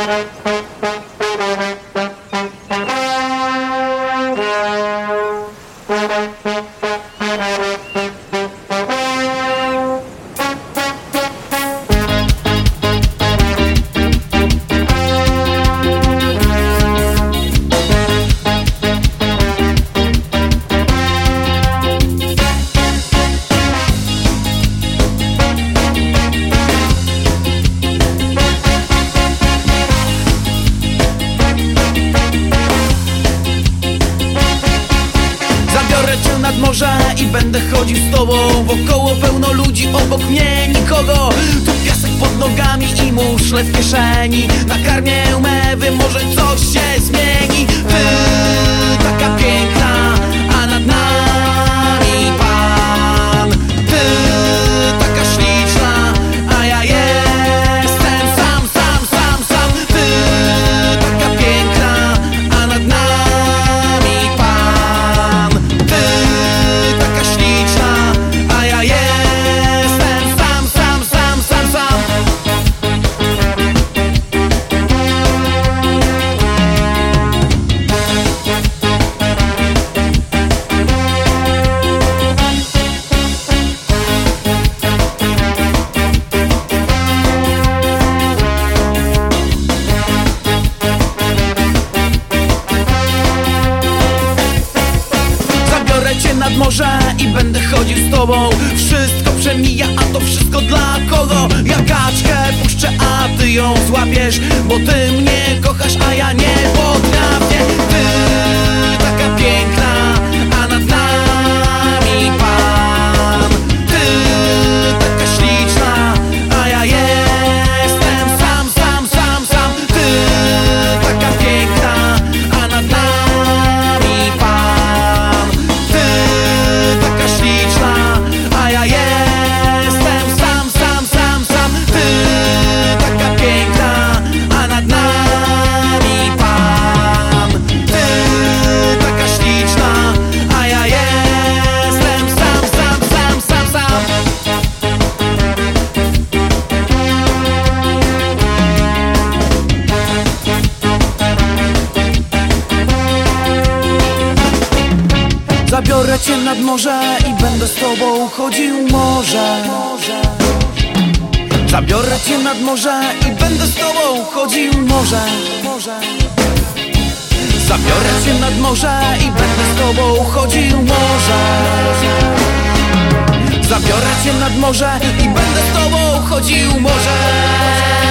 Nad morze i będę chodził z tobą. Wokoło pełno ludzi, obok mnie nikogo. Tu piasek pod nogami i muszle w kieszeni. Nakarmię mewy, może coś się zmieni. Ty taka piękna, a nad nami Pan. Ty taka śliczna, a ja jestem sam. Ty taka piękna, a nad nami Pan. Ty taka śliczna, a ja jestem sam. Zabiorę cię nad morze i będę chodził z tobą. Wszystko przemija, a to wszystko dla kogo? Ja kaczkę puszczę, a ty ją złapiesz, bo ty mnie kochasz, a ja nie potrafię. Ty taka piękna, a nad nami Pan. Ty taka śliczna, a ja jestem sam. Ty taka piękna, a nad nami Pan. Ty taka śliczna, a ja jestem sam. Ty taka piękna, a nad nami Pan. Ty taka śliczna, a ja jestem sam. Zabiorę cię nad morze i będę z tobą chodził morze. Zabiorę cię nad morze i będę z tobą chodził morze. Zabiorę cię nad morze i będę z tobą chodził morze. Zabiorę cię nad morze i będę z tobą chodził morze.